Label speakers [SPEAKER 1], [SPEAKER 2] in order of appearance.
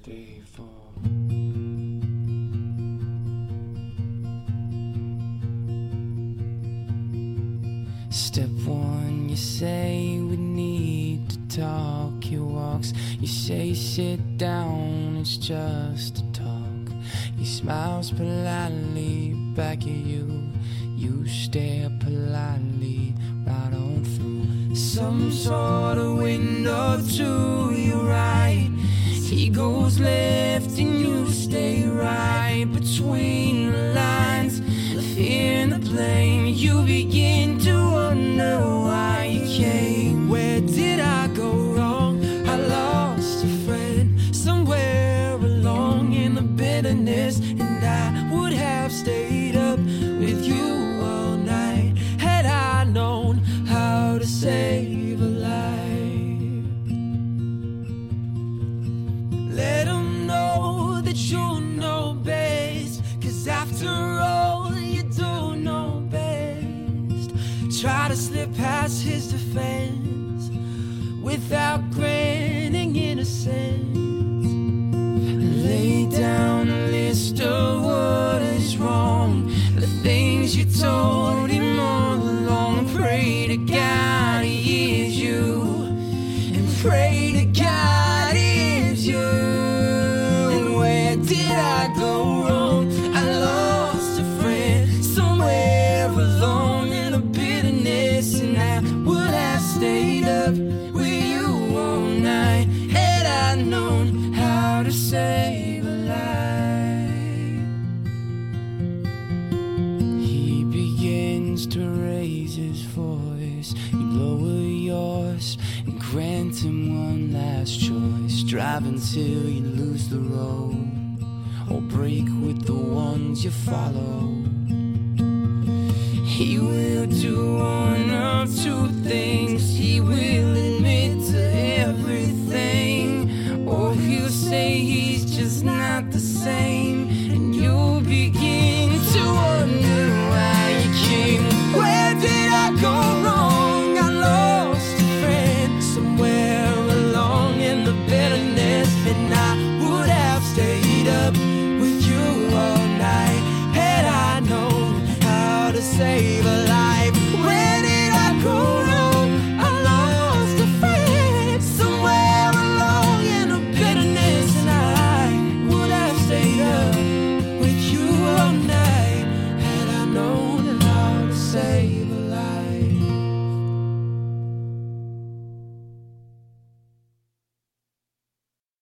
[SPEAKER 1] day for. Step one, you say we need to talk. Your walks, you say sit down, it's just a talk. He smiles politely back at you. You stare politely right on through some sort of window to your right. He goes left and you stay right between the lines. The fear and the blame, you begin to wonder why you came. Where did I go wrong? I lost a friend somewhere along in the bitterness, and I would have stayed up with you all night had I known how to save a life. Let them know that you know best, 'cause after all you do know best. Try to slip past his defense without granting innocence. Lay down a list of what is wrong, the things you told him all along. Pray to God he hears you, and pray to God he hears you. And where did I go wrong? I lost a friend somewhere alone in the bitterness, and I would have stayed up with you all night had I known how to save a life. He begins to raise his voice. You lower yours and grant him one last choice. Drive until you lose the road, or break with the ones you follow. He will do one of two things. He will admit to everything, or he'll say